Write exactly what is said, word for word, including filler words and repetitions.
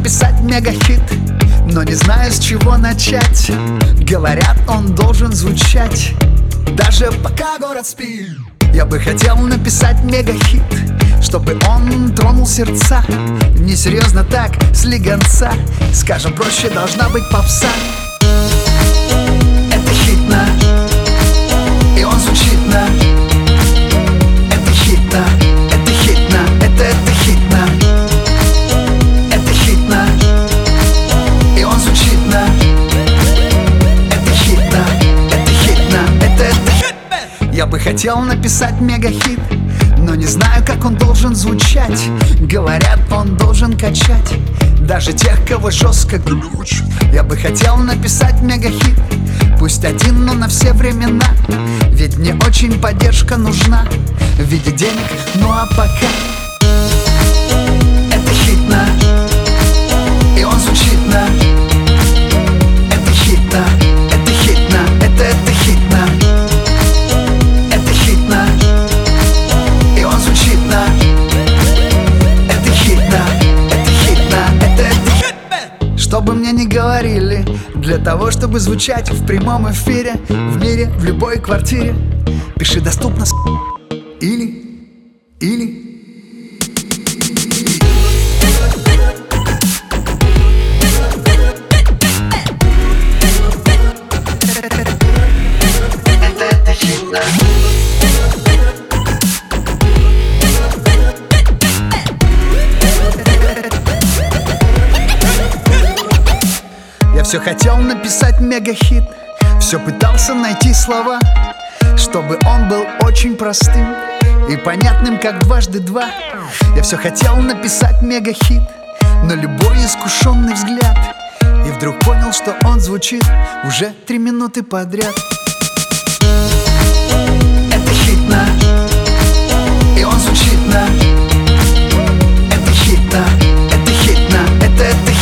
написать мегахит, но не знаю, с чего начать. Говорят, он должен звучать даже пока город спит. Я бы хотел написать мегахит, чтобы он тронул сердца. Несерьезно так, слегонца, скажем проще, должна быть попса. Это хитно, и он звучит на. Это хитно, это хитно, это, это хитно. Это хитно, и он звучит на. Это хитно, это хитно, это, это хитно. Я бы хотел написать мегахит, но не знаю, как он должен звучать. Говорят, он должен качать даже тех, кого жестко глючит. Я бы хотел написать мегахит, пусть один, но на все времена. Ведь мне очень поддержка нужна в виде денег, ну а пока. Это хитно, и он звучит на. Это хитно, это хитно, это, это хитно. Это хитно, и он звучит на. Это хитно, это хитно, это, это хитно. Что бы мне ни говорили, для того, чтобы звучать в прямом эфире, в мире, в любой квартире, пиши доступно с... или, или. Я все хотел написать мегахит, все пытался найти слова, чтобы он был очень простым и понятным, как дважды два. Я все хотел написать мегахит, но любой искушенный взгляд, и вдруг понял, что он звучит уже три минуты подряд. Это хитно, и он звучит на. Это хитно, это хитно, это, это